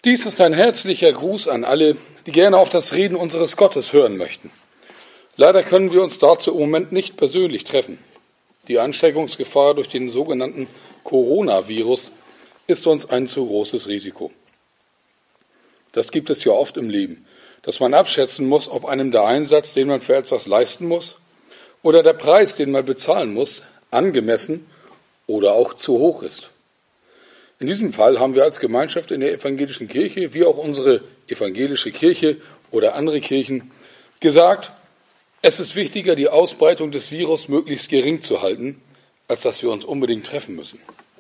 Dies ist ein herzlicher Gruß an alle, die gerne auf das Reden unseres Gottes hören möchten. Leider können wir uns dazu im Moment nicht persönlich treffen. Die Ansteckungsgefahr durch den sogenannten Coronavirus ist uns ein zu großes Risiko. Das gibt es ja oft im Leben, dass man abschätzen muss, ob einem der Einsatz, den man für etwas leisten muss, oder der Preis, den man bezahlen muss, angemessen oder auch zu hoch ist. In diesem Fall haben wir als Gemeinschaft in der evangelischen Kirche, wie auch unsere evangelische Kirche oder andere Kirchen, gesagt, es ist wichtiger, die Ausbreitung des Virus möglichst gering zu halten, als dass wir uns unbedingt treffen müssen.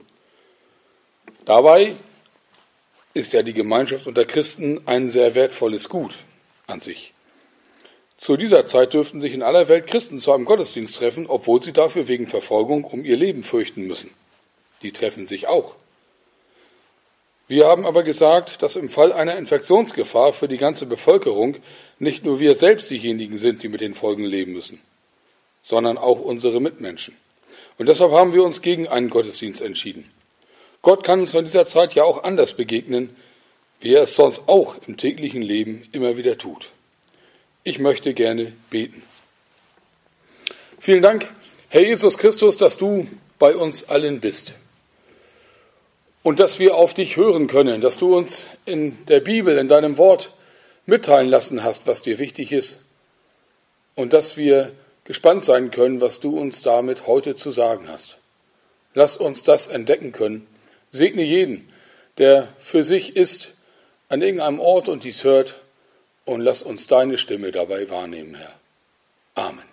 Dabei ist ja die Gemeinschaft unter Christen ein sehr wertvolles Gut an sich. Zu dieser Zeit dürften sich in aller Welt Christen zu einem Gottesdienst treffen, obwohl sie dafür wegen Verfolgung um ihr Leben fürchten müssen. Die treffen sich auch. Wir haben aber gesagt, dass im Fall einer Infektionsgefahr für die ganze Bevölkerung nicht nur wir selbst diejenigen sind, die mit den Folgen leben müssen, sondern auch unsere Mitmenschen. Und deshalb haben wir uns gegen einen Gottesdienst entschieden. Gott kann uns in dieser Zeit ja auch anders begegnen, wie er es sonst auch im täglichen Leben immer wieder tut. Ich möchte gerne beten. Vielen Dank, Herr Jesus Christus, dass du bei uns allen bist. Und dass wir auf dich hören können, dass du uns in der Bibel, in deinem Wort mitteilen lassen hast, was dir wichtig ist. Und dass wir gespannt sein können, was du uns damit heute zu sagen hast. Lass uns das entdecken können. Segne jeden, der für sich ist, an irgendeinem Ort und dies hört. Und lass uns deine Stimme dabei wahrnehmen, Herr. Amen.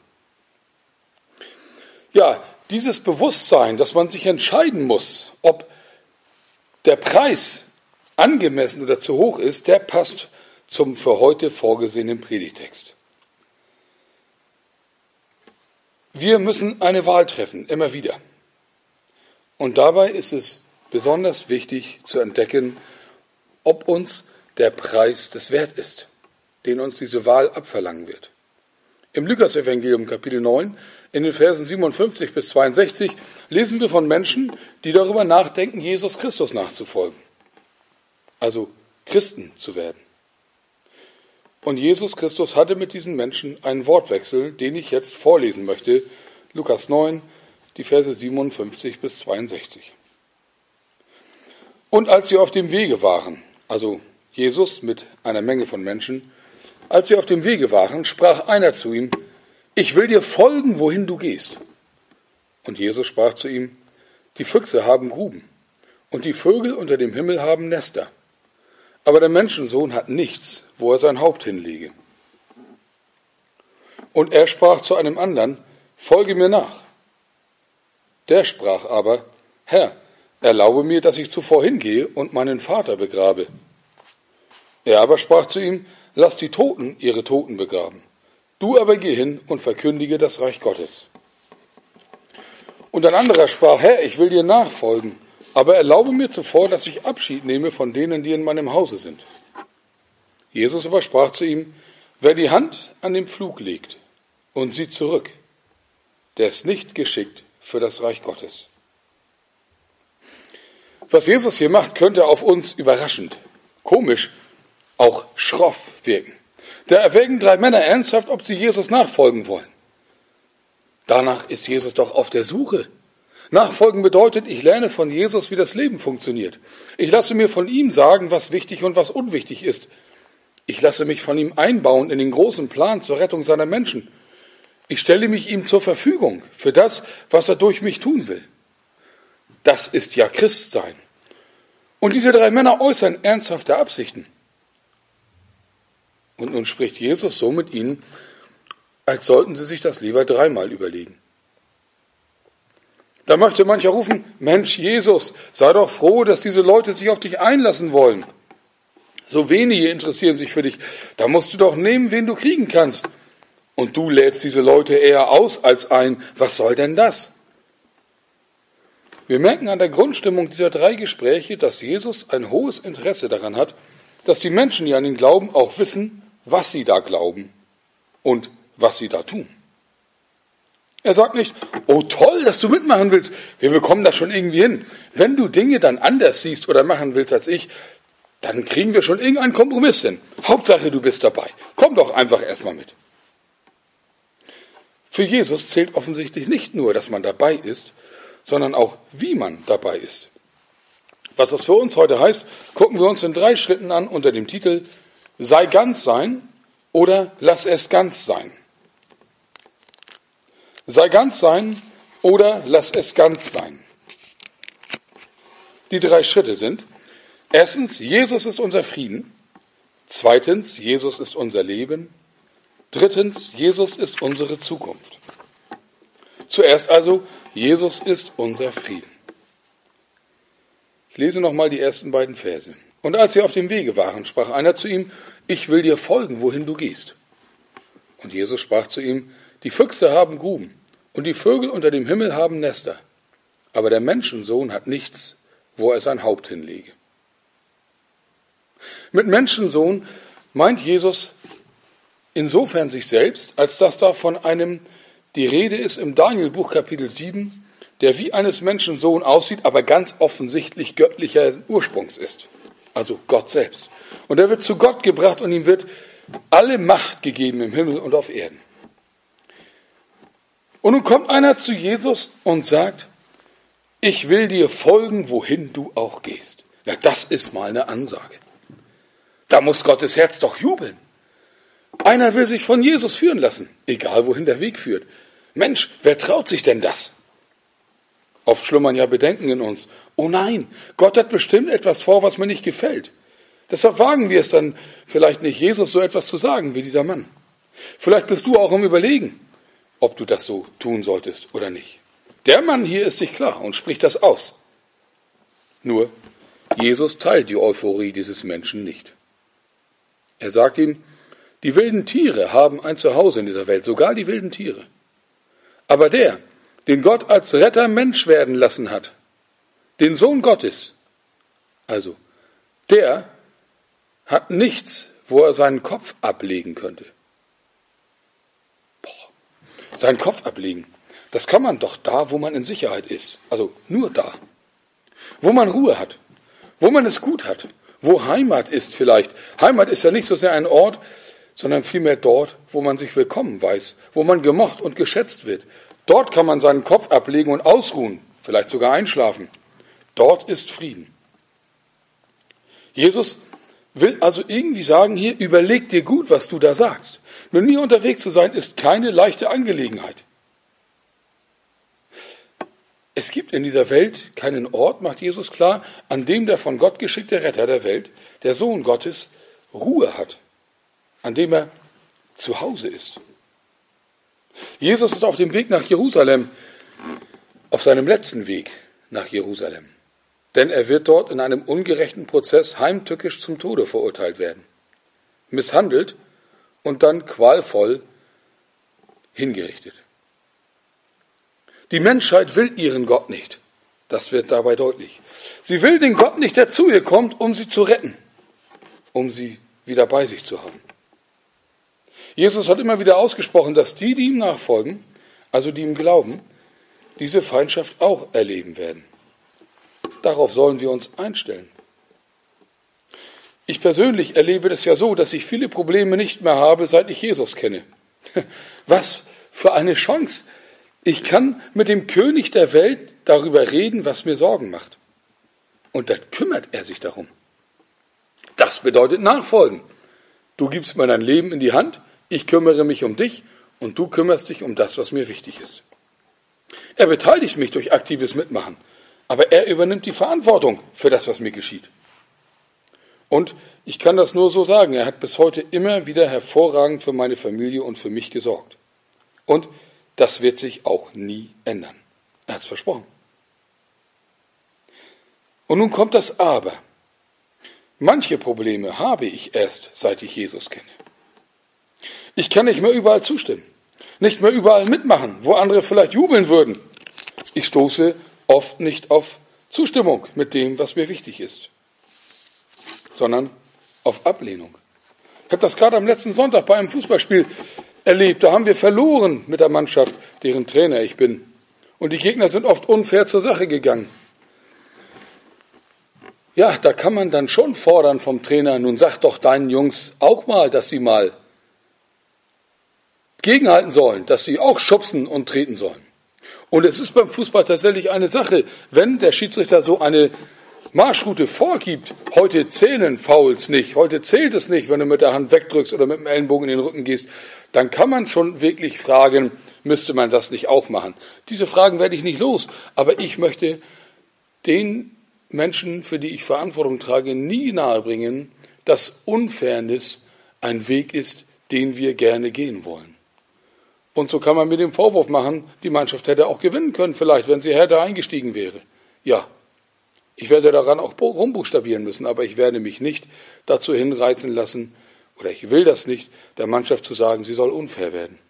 Ja, dieses Bewusstsein, dass man sich entscheiden muss, ob der Preis angemessen oder zu hoch ist, der passt zum für heute vorgesehenen Predigtext. Wir müssen eine Wahl treffen, immer wieder. Und dabei ist es besonders wichtig zu entdecken, ob uns der Preis des wert ist, den uns diese Wahl abverlangen wird. Im Lukas-Evangelium Kapitel 9, in den Versen 57 bis 62, lesen wir von Menschen, die darüber nachdenken, Jesus Christus nachzufolgen. Also Christen zu werden. Und Jesus Christus hatte mit diesen Menschen einen Wortwechsel, den ich jetzt vorlesen möchte. Lukas 9, die Verse 57 bis 62. Und als sie auf dem Wege waren, also Jesus mit einer Menge von Menschen, als sie auf dem Wege waren, sprach einer zu ihm, ich will dir folgen, wohin du gehst. Und Jesus sprach zu ihm, die Füchse haben Gruben und die Vögel unter dem Himmel haben Nester. Aber der Menschensohn hat nichts, wo er sein Haupt hinlege. Und er sprach zu einem anderen, folge mir nach. Der sprach aber, Herr, erlaube mir, dass ich zuvor hingehe und meinen Vater begrabe. Er aber sprach zu ihm, lass die Toten ihre Toten begraben. Du aber geh hin und verkündige das Reich Gottes. Und ein anderer sprach, Herr, ich will dir nachfolgen, aber erlaube mir zuvor, dass ich Abschied nehme von denen, die in meinem Hause sind. Jesus aber sprach zu ihm, wer die Hand an den Pflug legt und sieht zurück, der ist nicht geschickt für das Reich Gottes. Was Jesus hier macht, könnte auf uns überraschend, komisch, auch schroff wirken. Da erwägen 3 Männer ernsthaft, ob sie Jesus nachfolgen wollen. Danach ist Jesus doch auf der Suche. Nachfolgen bedeutet, ich lerne von Jesus, wie das Leben funktioniert. Ich lasse mir von ihm sagen, was wichtig und was unwichtig ist. Ich lasse mich von ihm einbauen in den großen Plan zur Rettung seiner Menschen. Ich stelle mich ihm zur Verfügung für das, was er durch mich tun will. Das ist ja Christsein. Und diese 3 Männer äußern ernsthafte Absichten. Und nun spricht Jesus so mit ihnen, als sollten sie sich das lieber 3-mal überlegen. Da möchte mancher rufen, Mensch Jesus, sei doch froh, dass diese Leute sich auf dich einlassen wollen. So wenige interessieren sich für dich, da musst du doch nehmen, wen du kriegen kannst. Und du lädst diese Leute eher aus als ein, was soll denn das? Wir merken an der Grundstimmung dieser 3 Gespräche, dass Jesus ein hohes Interesse daran hat, dass die Menschen, die an ihn glauben, auch wissen, was sie da glauben und was sie da tun. Er sagt nicht, oh toll, dass du mitmachen willst, wir bekommen das schon irgendwie hin. Wenn du Dinge dann anders siehst oder machen willst als ich, dann kriegen wir schon irgendeinen Kompromiss hin. Hauptsache, du bist dabei. Komm doch einfach erstmal mit. Für Jesus zählt offensichtlich nicht nur, dass man dabei ist, sondern auch, wie man dabei ist. Was das für uns heute heißt, gucken wir uns in 3 Schritten an unter dem Titel Sei ganz sein oder lass es ganz sein. Sei ganz sein oder lass es ganz sein. Die 3 Schritte sind: Erstens, Jesus ist unser Frieden. Zweitens, Jesus ist unser Leben. Drittens, Jesus ist unsere Zukunft. Zuerst also, Jesus ist unser Frieden. Ich lese nochmal die ersten beiden Verse. Und als sie auf dem Wege waren, sprach einer zu ihm: Ich will dir folgen, wohin du gehst. Und Jesus sprach zu ihm: Die Füchse haben Gruben und die Vögel unter dem Himmel haben Nester, aber der Menschensohn hat nichts, wo er sein Haupt hinlege. Mit Menschensohn meint Jesus insofern sich selbst, als dass da von einem die Rede ist im Danielbuch Kapitel 7, der wie eines Menschensohn aussieht, aber ganz offensichtlich göttlicher Ursprungs ist. Also Gott selbst. Und er wird zu Gott gebracht und ihm wird alle Macht gegeben im Himmel und auf Erden. Und nun kommt einer zu Jesus und sagt: Ich will dir folgen, wohin du auch gehst. Ja, das ist mal eine Ansage. Da muss Gottes Herz doch jubeln. Einer will sich von Jesus führen lassen, egal wohin der Weg führt. Mensch, wer traut sich denn das? Oft schlummern ja Bedenken in uns. Oh nein, Gott hat bestimmt etwas vor, was mir nicht gefällt. Deshalb wagen wir es dann vielleicht nicht, Jesus so etwas zu sagen wie dieser Mann. Vielleicht bist du auch im Überlegen, ob du das so tun solltest oder nicht. Der Mann hier ist sich klar und spricht das aus. Nur, Jesus teilt die Euphorie dieses Menschen nicht. Er sagt ihm: Die wilden Tiere haben ein Zuhause in dieser Welt, sogar die wilden Tiere. Aber der, den Gott als Retter Mensch werden lassen hat, den Sohn Gottes, also der hat nichts, wo er seinen Kopf ablegen könnte. Seinen Kopf ablegen, das kann man doch da, wo man in Sicherheit ist, also nur da. Wo man Ruhe hat, wo man es gut hat, wo Heimat ist vielleicht. Heimat ist ja nicht so sehr ein Ort, sondern vielmehr dort, wo man sich willkommen weiß, wo man gemocht und geschätzt wird. Dort kann man seinen Kopf ablegen und ausruhen, vielleicht sogar einschlafen. Dort ist Frieden. Jesus will also irgendwie sagen hier: Überleg dir gut, was du da sagst. Mit mir unterwegs zu sein, ist keine leichte Angelegenheit. Es gibt in dieser Welt keinen Ort, macht Jesus klar, an dem der von Gott geschickte Retter der Welt, der Sohn Gottes, Ruhe hat, an dem er zu Hause ist. Jesus ist auf dem Weg nach Jerusalem, auf seinem letzten Weg nach Jerusalem. Denn er wird dort in einem ungerechten Prozess heimtückisch zum Tode verurteilt werden, misshandelt und dann qualvoll hingerichtet. Die Menschheit will ihren Gott nicht. Das wird dabei deutlich. Sie will den Gott nicht, der zu ihr kommt, um sie zu retten, um sie wieder bei sich zu haben. Jesus hat immer wieder ausgesprochen, dass die ihm nachfolgen, also die ihm glauben, diese Feindschaft auch erleben werden. Darauf sollen wir uns einstellen. Ich persönlich erlebe das ja so, dass ich viele Probleme nicht mehr habe, seit ich Jesus kenne. Was für eine Chance! Ich kann mit dem König der Welt darüber reden, was mir Sorgen macht. Und dann kümmert er sich darum. Das bedeutet Nachfolgen. Du gibst mir dein Leben in die Hand, ich kümmere mich um dich und du kümmerst dich um das, was mir wichtig ist. Er beteiligt mich durch aktives Mitmachen, aber er übernimmt die Verantwortung für das, was mir geschieht. Und ich kann das nur so sagen, er hat bis heute immer wieder hervorragend für meine Familie und für mich gesorgt. Und das wird sich auch nie ändern. Er hat es versprochen. Und nun kommt das Aber. Manche Probleme habe ich erst, seit ich Jesus kenne. Ich kann nicht mehr überall zustimmen, nicht mehr überall mitmachen, wo andere vielleicht jubeln würden. Ich stoße oft nicht auf Zustimmung mit dem, was mir wichtig ist, sondern auf Ablehnung. Ich habe das gerade am letzten Sonntag bei einem Fußballspiel erlebt. Da haben wir verloren mit der Mannschaft, deren Trainer ich bin. Und die Gegner sind oft unfair zur Sache gegangen. ja, da kann man dann schon fordern vom Trainer, nun sag doch deinen Jungs auch mal, dass sie mal gegenhalten sollen, dass sie auch schubsen und treten sollen. Und es ist beim Fußball tatsächlich eine Sache, wenn der Schiedsrichter so eine Marschroute vorgibt, heute zählen Fouls nicht, heute zählt es nicht, wenn du mit der Hand wegdrückst oder mit dem Ellenbogen in den Rücken gehst, dann kann man schon wirklich fragen, müsste man das nicht auch machen? Diese Fragen werde ich nicht los, aber ich möchte den Menschen, für die ich Verantwortung trage, nie nahebringen, dass Unfairness ein Weg ist, den wir gerne gehen wollen. Und so kann man mir den Vorwurf machen, die Mannschaft hätte auch gewinnen können, vielleicht, wenn sie härter eingestiegen wäre. Ja, ich werde daran auch rumbuchstabieren müssen, aber ich werde mich nicht dazu hinreißen lassen, oder ich will das nicht, der Mannschaft zu sagen, sie soll unfair werden.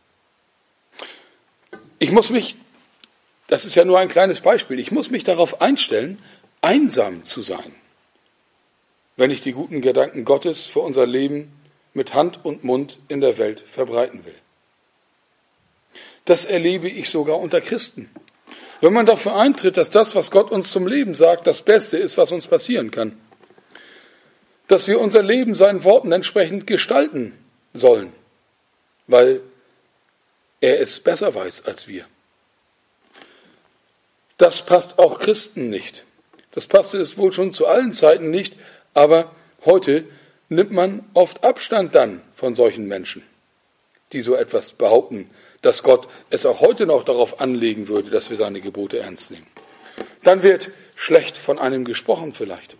Ich muss mich, das ist ja nur ein kleines Beispiel, ich muss mich darauf einstellen, einsam zu sein, wenn ich die guten Gedanken Gottes für unser Leben mit Hand und Mund in der Welt verbreiten will. Das erlebe ich sogar unter Christen. Wenn man dafür eintritt, dass das, was Gott uns zum Leben sagt, das Beste ist, was uns passieren kann. Dass wir unser Leben seinen Worten entsprechend gestalten sollen, weil er es besser weiß als wir. Das passt auch Christen nicht. Das passte es wohl schon zu allen Zeiten nicht, aber heute nimmt man oft Abstand dann von solchen Menschen, die so etwas behaupten, dass Gott es auch heute noch darauf anlegen würde, dass wir seine Gebote ernst nehmen. Dann wird schlecht von einem gesprochen vielleicht.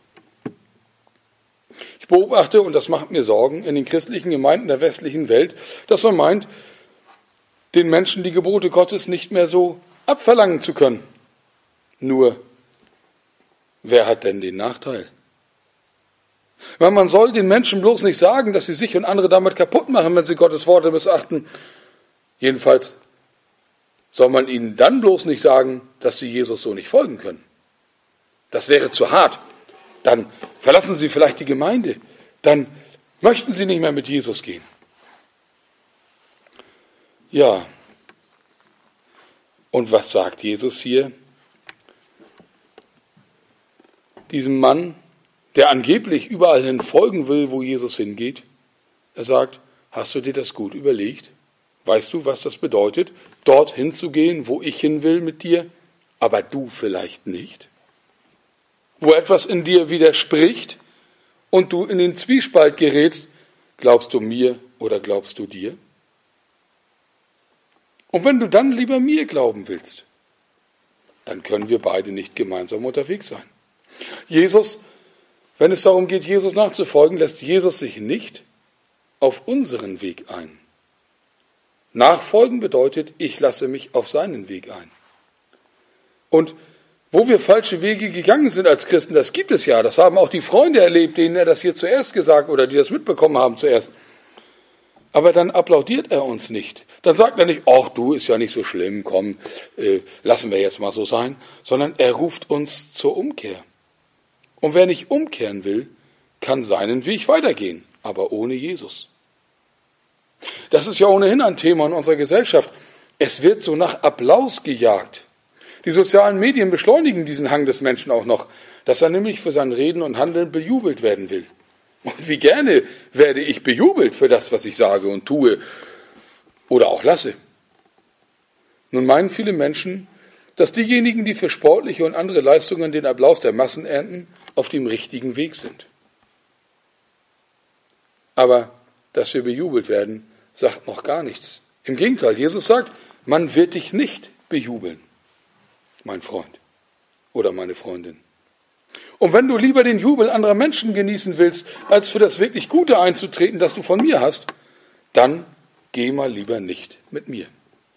Ich beobachte, und das macht mir Sorgen, in den christlichen Gemeinden der westlichen Welt, dass man meint, den Menschen die Gebote Gottes nicht mehr so abverlangen zu können. Nur, wer hat denn den Nachteil? Weil man soll den Menschen bloß nicht sagen, dass sie sich und andere damit kaputt machen, wenn sie Gottes Worte missachten. Jedenfalls soll man ihnen dann bloß nicht sagen, dass sie Jesus so nicht folgen können. Das wäre zu hart. Dann verlassen sie vielleicht die Gemeinde. Dann möchten sie nicht mehr mit Jesus gehen. Ja, und was sagt Jesus hier? Diesem Mann, der angeblich überall hin folgen will, wo Jesus hingeht. Er sagt, hast du dir das gut überlegt? Weißt du, was das bedeutet, dorthin zu gehen, wo ich hin will mit dir, aber du vielleicht nicht? Wo etwas in dir widerspricht und du in den Zwiespalt gerätst, glaubst du mir oder glaubst du dir? Und wenn du dann lieber mir glauben willst, dann können wir beide nicht gemeinsam unterwegs sein. Jesus, wenn es darum geht, Jesus nachzufolgen, lässt Jesus sich nicht auf unseren Weg ein. Nachfolgen bedeutet, ich lasse mich auf seinen Weg ein. Und wo wir falsche Wege gegangen sind als Christen, das gibt es ja, das haben auch die Freunde erlebt, denen er das hier zuerst gesagt oder die das mitbekommen haben zuerst. Aber dann applaudiert er uns nicht. Dann sagt er nicht, ach du, ist ja nicht so schlimm, komm, lassen wir jetzt mal so sein, sondern er ruft uns zur Umkehr. Und wer nicht umkehren will, kann seinen Weg weitergehen, aber ohne Jesus. Das ist ja ohnehin ein Thema in unserer Gesellschaft. Es wird so nach Applaus gejagt. Die sozialen Medien beschleunigen diesen Hang des Menschen auch noch, dass er nämlich für sein Reden und Handeln bejubelt werden will. Und wie gerne werde ich bejubelt für das, was ich sage und tue oder auch lasse. Nun meinen viele Menschen, dass diejenigen, die für sportliche und andere Leistungen den Applaus der Massen ernten, auf dem richtigen Weg sind. Aber dass wir bejubelt werden, sagt noch gar nichts. Im Gegenteil, Jesus sagt, man wird dich nicht bejubeln, mein Freund oder meine Freundin. Und wenn du lieber den Jubel anderer Menschen genießen willst, als für das wirklich Gute einzutreten, das du von mir hast, dann geh mal lieber nicht mit mir.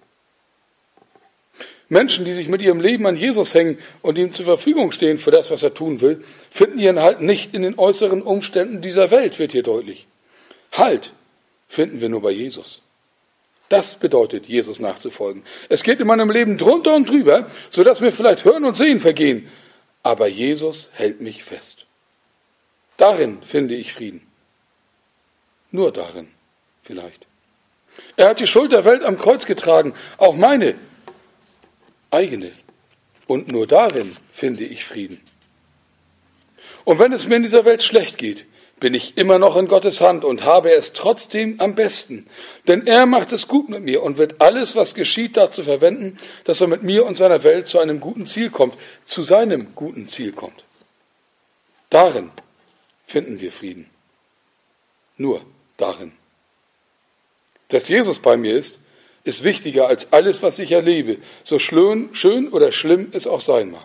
Menschen, die sich mit ihrem Leben an Jesus hängen und ihm zur Verfügung stehen für das, was er tun will, finden ihren Halt nicht in den äußeren Umständen dieser Welt, wird hier deutlich. Halt finden wir nur bei Jesus. Das bedeutet, Jesus nachzufolgen. Es geht in meinem Leben drunter und drüber, sodass mir vielleicht Hören und Sehen vergehen. Aber Jesus hält mich fest. Darin finde ich Frieden. Nur darin vielleicht. Er hat die Schuld der Welt am Kreuz getragen, auch meine eigene. Und nur darin finde ich Frieden. Und wenn es mir in dieser Welt schlecht geht, bin ich immer noch in Gottes Hand und habe es trotzdem am besten. Denn er macht es gut mit mir und wird alles, was geschieht, dazu verwenden, dass er mit mir und seiner Welt zu einem guten Ziel kommt, zu seinem guten Ziel kommt. Darin finden wir Frieden. Nur darin. Dass Jesus bei mir ist wichtiger als alles, was ich erlebe, so schön oder schlimm es auch sein mag.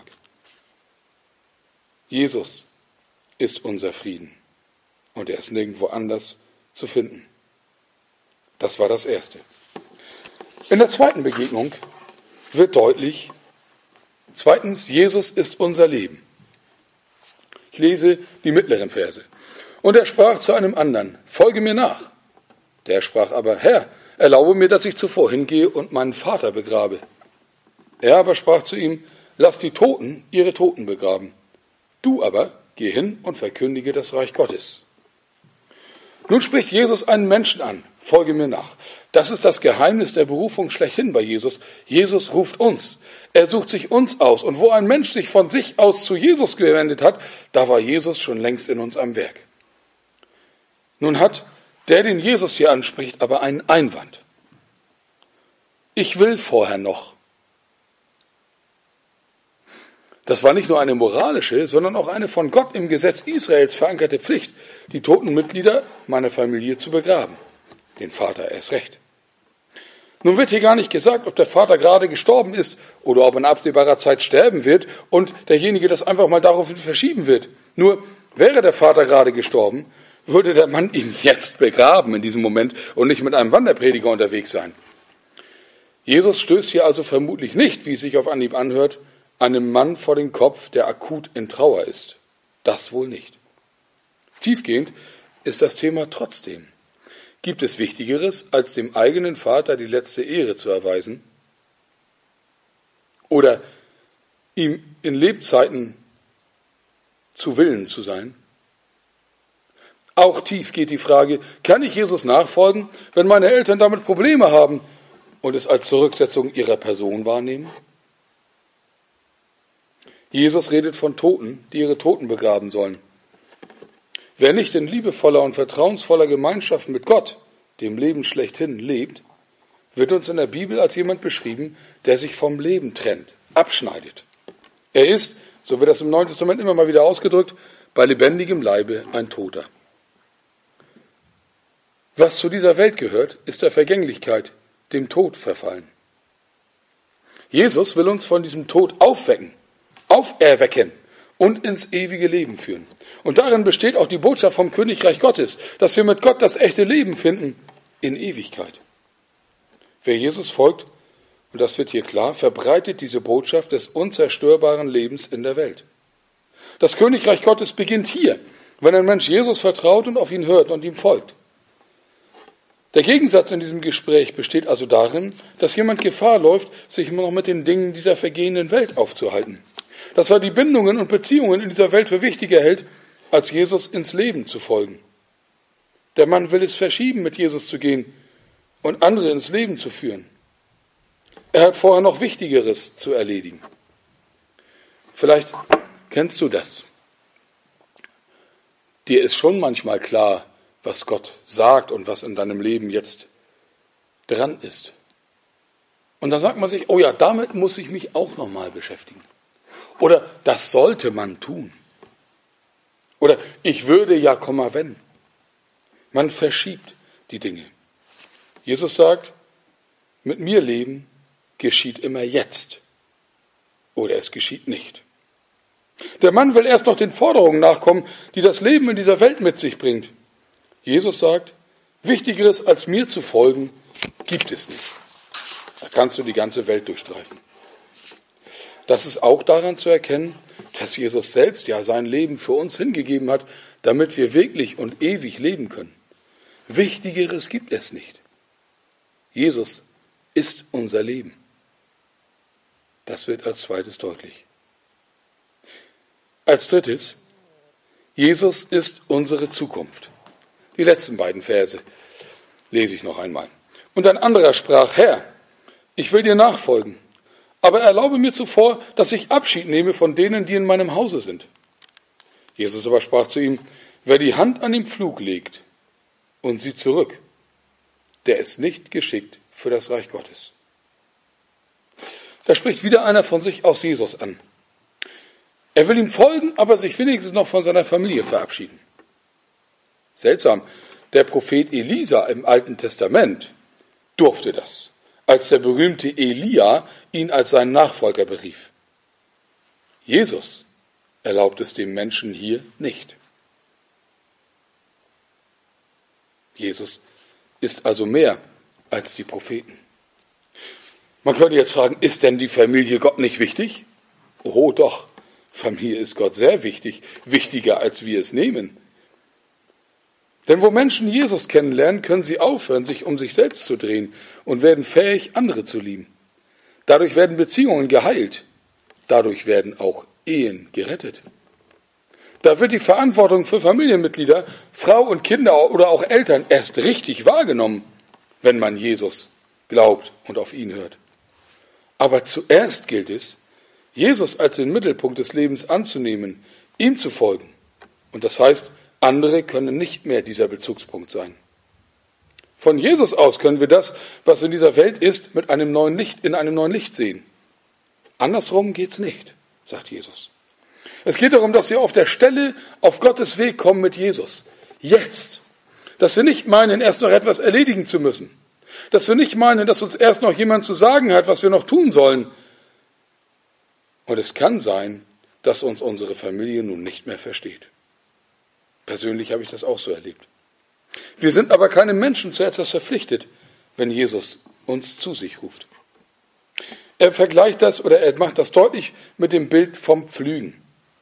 Jesus ist unser Frieden und er ist nirgendwo anders zu finden. Das war das Erste. In der zweiten Begegnung wird deutlich, zweitens, Jesus ist unser Leben. Ich lese die mittleren Verse. Und er sprach zu einem anderen, folge mir nach. Der sprach aber, Herr, erlaube mir, dass ich zuvor hingehe und meinen Vater begrabe. Er aber sprach zu ihm, lass die Toten ihre Toten begraben. Du aber geh hin und verkündige das Reich Gottes. Nun spricht Jesus einen Menschen an, folge mir nach. Das ist das Geheimnis der Berufung schlechthin bei Jesus. Jesus ruft uns. Er sucht sich uns aus. Und wo ein Mensch sich von sich aus zu Jesus gewendet hat, da war Jesus schon längst in uns am Werk. Nun hat der, den Jesus hier anspricht, aber einen Einwand. Ich will vorher noch. Das war nicht nur eine moralische, sondern auch eine von Gott im Gesetz Israels verankerte Pflicht, die toten Mitglieder meiner Familie zu begraben. Den Vater erst recht. Nun wird hier gar nicht gesagt, ob der Vater gerade gestorben ist oder ob in absehbarer Zeit sterben wird und derjenige das einfach mal daraufhin verschieben wird. Nur wäre der Vater gerade gestorben, würde der Mann ihn jetzt begraben in diesem Moment und nicht mit einem Wanderprediger unterwegs sein. Jesus stößt hier also vermutlich nicht, wie es sich auf Anhieb anhört, einem Mann vor den Kopf, der akut in Trauer ist. Das wohl nicht. Tiefgehend ist das Thema trotzdem. Gibt es Wichtigeres, als dem eigenen Vater die letzte Ehre zu erweisen? Oder ihm in Lebzeiten zu Willen zu sein? Auch tief geht die Frage, kann ich Jesus nachfolgen, wenn meine Eltern damit Probleme haben und es als Zurücksetzung ihrer Person wahrnehmen? Jesus redet von Toten, die ihre Toten begraben sollen. Wer nicht in liebevoller und vertrauensvoller Gemeinschaft mit Gott, dem Leben schlechthin, lebt, wird uns in der Bibel als jemand beschrieben, der sich vom Leben trennt, abschneidet. Er ist, so wird das im Neuen Testament immer mal wieder ausgedrückt, bei lebendigem Leibe ein Toter. Was zu dieser Welt gehört, ist der Vergänglichkeit, dem Tod verfallen. Jesus will uns von diesem Tod auferwecken und ins ewige Leben führen. Und darin besteht auch die Botschaft vom Königreich Gottes, dass wir mit Gott das echte Leben finden in Ewigkeit. Wer Jesus folgt, und das wird hier klar, verbreitet diese Botschaft des unzerstörbaren Lebens in der Welt. Das Königreich Gottes beginnt hier, wenn ein Mensch Jesus vertraut und auf ihn hört und ihm folgt. Der Gegensatz in diesem Gespräch besteht also darin, dass jemand Gefahr läuft, sich immer noch mit den Dingen dieser vergehenden Welt aufzuhalten. Dass er die Bindungen und Beziehungen in dieser Welt für wichtiger hält, als Jesus ins Leben zu folgen. Der Mann will es verschieben, mit Jesus zu gehen und andere ins Leben zu führen. Er hat vorher noch Wichtigeres zu erledigen. Vielleicht kennst du das. Dir ist schon manchmal klar, was Gott sagt und was in deinem Leben jetzt dran ist. Und dann sagt man sich, oh ja, damit muss ich mich auch nochmal beschäftigen. Oder das sollte man tun. Oder ich würde ja, wenn. Man verschiebt die Dinge. Jesus sagt, mit mir leben geschieht immer jetzt. Oder es geschieht nicht. Der Mann will erst noch den Forderungen nachkommen, die das Leben in dieser Welt mit sich bringt. Jesus sagt, Wichtigeres als mir zu folgen, gibt es nicht. Da kannst du die ganze Welt durchstreifen. Das ist auch daran zu erkennen, dass Jesus selbst ja sein Leben für uns hingegeben hat, damit wir wirklich und ewig leben können. Wichtigeres gibt es nicht. Jesus ist unser Leben. Das wird als zweites deutlich. Als drittes, Jesus ist unsere Zukunft. Die letzten beiden Verse lese ich noch einmal. Und ein anderer sprach, Herr, ich will dir nachfolgen, aber erlaube mir zuvor, dass ich Abschied nehme von denen, die in meinem Hause sind. Jesus aber sprach zu ihm, wer die Hand an den Pflug legt und sieht zurück, der ist nicht geschickt für das Reich Gottes. Da spricht wieder einer von sich aus Jesus an. Er will ihm folgen, aber sich wenigstens noch von seiner Familie verabschieden. Seltsam, der Prophet Elisa im Alten Testament durfte das, als der berühmte Elia ihn als seinen Nachfolger berief. Jesus erlaubt es dem Menschen hier nicht. Jesus ist also mehr als die Propheten. Man könnte jetzt fragen, ist denn die Familie Gott nicht wichtig? Oh doch, Familie ist Gott sehr wichtig, wichtiger als wir es nehmen. Denn wo Menschen Jesus kennenlernen, können sie aufhören, sich um sich selbst zu drehen und werden fähig, andere zu lieben. Dadurch werden Beziehungen geheilt. Dadurch werden auch Ehen gerettet. Da wird die Verantwortung für Familienmitglieder, Frau und Kinder oder auch Eltern erst richtig wahrgenommen, wenn man Jesus glaubt und auf ihn hört. Aber zuerst gilt es, Jesus als den Mittelpunkt des Lebens anzunehmen, ihm zu folgen. Und das heißt, andere können nicht mehr dieser Bezugspunkt sein. Von Jesus aus können wir das, was in dieser Welt ist, in einem neuen Licht sehen. Andersrum geht's nicht, sagt Jesus. Es geht darum, dass wir auf der Stelle auf Gottes Weg kommen mit Jesus. Jetzt. Dass wir nicht meinen, erst noch etwas erledigen zu müssen. Dass wir nicht meinen, dass uns erst noch jemand zu sagen hat, was wir noch tun sollen. Und es kann sein, dass uns unsere Familie nun nicht mehr versteht. Persönlich habe ich das auch so erlebt. Wir sind aber keinem Menschen zu etwas verpflichtet, wenn Jesus uns zu sich ruft. Er vergleicht das oder er macht das deutlich mit dem Bild vom Pflügen.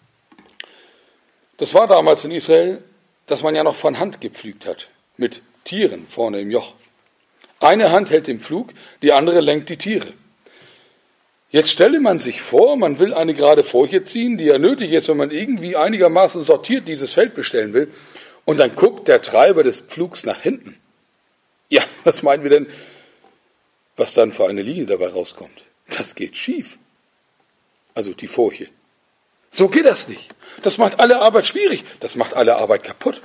Das war damals in Israel, dass man ja noch von Hand gepflügt hat, mit Tieren vorne im Joch. Eine Hand hält den Pflug, die andere lenkt die Tiere. Jetzt stelle man sich vor, man will eine gerade Furche ziehen, die ja nötig ist, wenn man irgendwie einigermaßen sortiert dieses Feld bestellen will, und dann guckt der Treiber des Pflugs nach hinten. Ja, was meinen wir denn, was dann für eine Linie dabei rauskommt? Das geht schief. Also die Furche. So geht das nicht. Das macht alle Arbeit schwierig. Das macht alle Arbeit kaputt.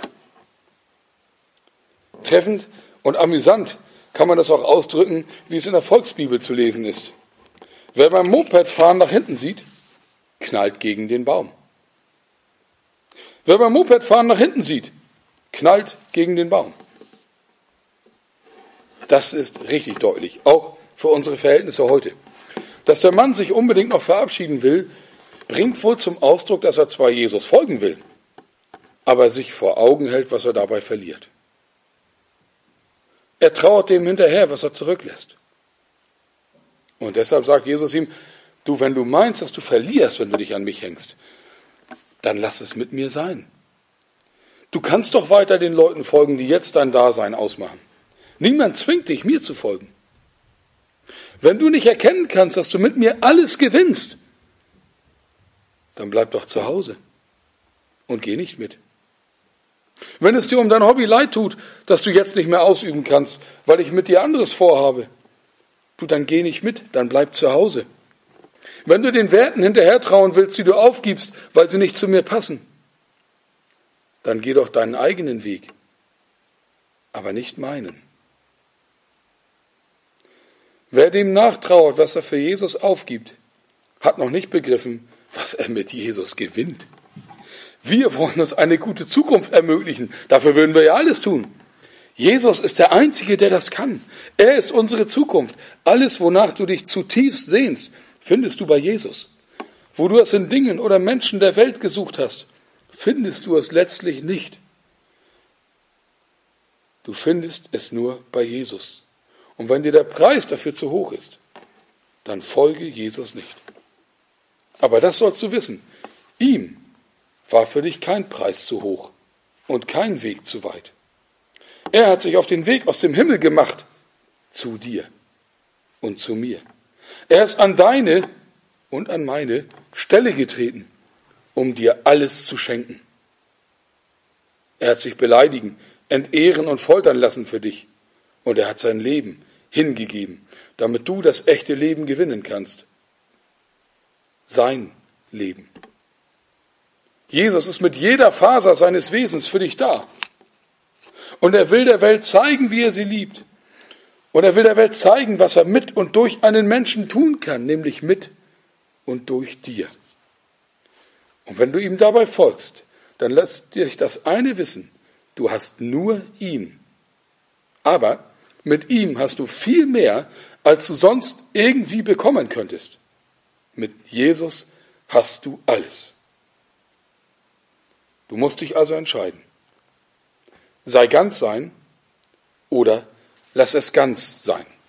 Treffend und amüsant kann man das auch ausdrücken, wie es in der Volksbibel zu lesen ist. Wer beim Mopedfahren nach hinten sieht, knallt gegen den Baum. Wer beim Mopedfahren nach hinten sieht, knallt gegen den Baum. Das ist richtig deutlich, auch für unsere Verhältnisse heute. Dass der Mann sich unbedingt noch verabschieden will, bringt wohl zum Ausdruck, dass er zwar Jesus folgen will, aber sich vor Augen hält, was er dabei verliert. Er trauert dem hinterher, was er zurücklässt. Und deshalb sagt Jesus ihm, du, wenn du meinst, dass du verlierst, wenn du dich an mich hängst, dann lass es mit mir sein. Du kannst doch weiter den Leuten folgen, die jetzt dein Dasein ausmachen. Niemand zwingt dich, mir zu folgen. Wenn du nicht erkennen kannst, dass du mit mir alles gewinnst, dann bleib doch zu Hause und geh nicht mit. Wenn es dir um dein Hobby leid tut, das du jetzt nicht mehr ausüben kannst, weil ich mit dir anderes vorhabe, du, dann geh nicht mit, dann bleib zu Hause. Wenn du den Werten hinterher trauen willst, die du aufgibst, weil sie nicht zu mir passen, dann geh doch deinen eigenen Weg, aber nicht meinen. Wer dem nachtrauert, was er für Jesus aufgibt, hat noch nicht begriffen, was er mit Jesus gewinnt. Wir wollen uns eine gute Zukunft ermöglichen. Dafür würden wir ja alles tun. Jesus ist der Einzige, der das kann. Er ist unsere Zukunft. Alles, wonach du dich zutiefst sehnst, findest du bei Jesus. Wo du es in Dingen oder Menschen der Welt gesucht hast, findest du es letztlich nicht. Du findest es nur bei Jesus. Und wenn dir der Preis dafür zu hoch ist, dann folge Jesus nicht. Aber das sollst du wissen. Ihm war für dich kein Preis zu hoch und kein Weg zu weit. Er hat sich auf den Weg aus dem Himmel gemacht, zu dir und zu mir. Er ist an deine und an meine Stelle getreten, um dir alles zu schenken. Er hat sich beleidigen, entehren und foltern lassen für dich. Und er hat sein Leben hingegeben, damit du das echte Leben gewinnen kannst. Sein Leben. Jesus ist mit jeder Faser seines Wesens für dich da. Und er will der Welt zeigen, wie er sie liebt. Und er will der Welt zeigen, was er mit und durch einen Menschen tun kann, nämlich mit und durch dir. Und wenn du ihm dabei folgst, dann lässt dich das eine wissen: Du hast nur ihn. Aber mit ihm hast du viel mehr, als du sonst irgendwie bekommen könntest. Mit Jesus hast du alles. Du musst dich also entscheiden. Sei ganz sein oder lass es ganz sein.